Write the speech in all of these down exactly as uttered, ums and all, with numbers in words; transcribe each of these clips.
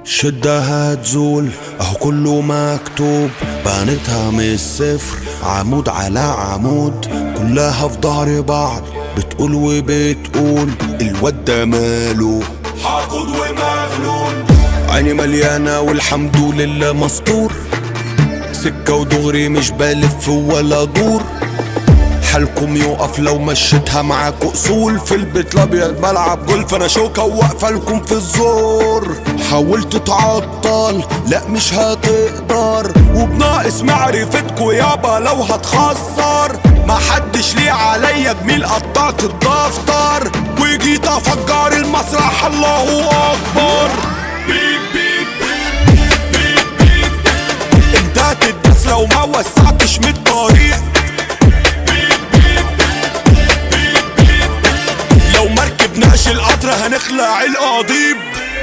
شدها هتزول اهو كله مكتوب، بنيتها من الصفر عمود على عمود، كلها في ظهر بعض بتقول وبتقول الواد ده ماله حاقد ومغلول. عيني مليانة والحمد لله مستور، سكة ودغري مش بلف ولا دور، حالكم يوقف لو مشيتها معاكوا اصول. في البيت الابيض بلعب جولف انا شوكة وواقفة لكم في الزور. حاولت تعطل لا مش هتقدر، وبناقص معرفتكوا يابا لو هتخسر. محدش ليه عليا جميل قطعت الدفتر، وجيت افجر المسرح الله اكبر. بيب بيب بيب بيب انت هتدس لو ما وسعتش من الطريق. لو مركبناش القطر هنخلع القضيب.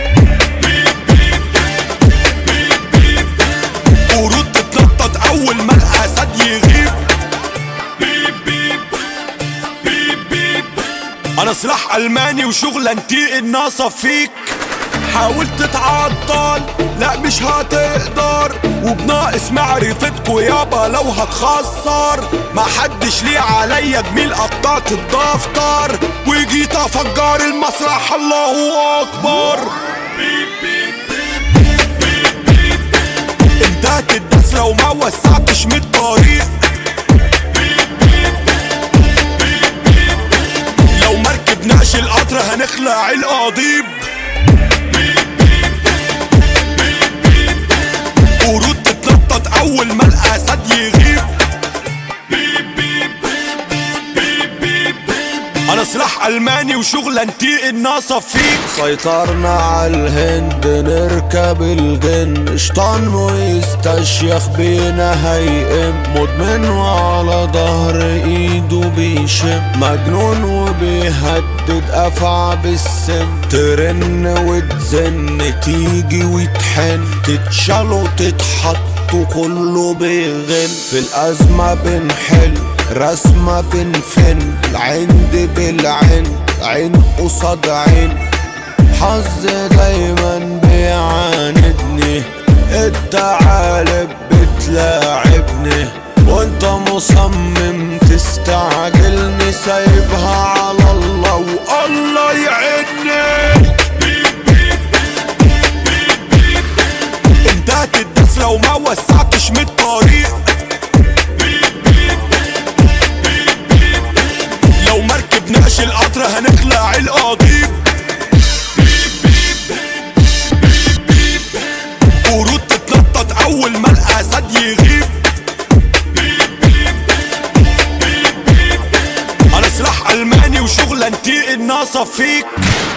ورود تتنطط اول ما الاسد يغيب. انا سلاح الماني وشغلانتي الناصة فيك. حاولت تتعطل لا مش هتقدر، وبناقص معرفتكوا يابا لو هتخسر. محدش ليه عليا جميل قطعت الدفتر، وجيت افجر المسرح الله اكبر. انت هتدس لو ما وسعتش من الطريق. لو مركبناش القطر هنخلع القضيب. ورود تتنطط اول ما الاسد يغيب. انا سلاح الماني وشغلانتي الناصة فيك. سيطرنا على الهند نركب الجن، شطان ويستشيخ بينا هيقم، مدمن وعلى ظهر ايده بيشم، مجنون وبيهدد افعى بالسن. ترن وتزن تيجي وتحن، تتشال وتتحط وكله بيغن. في الازمة بنحل رسمة بنفن، العند بالعين عين قصاد عين. حظ دايما بيعاندني، الثعالب بتلاعبني، وانت مصمم تستعجلني. سايبها على الله والله يعيني. انت هتدس لو ما وسعتش من الطريق. لو مركبناش القطر هنخلع القضيب. ورود تتنطط اول ما الاسد يغيب. انا سلاح الماني وشغلانتي الناصة فيك.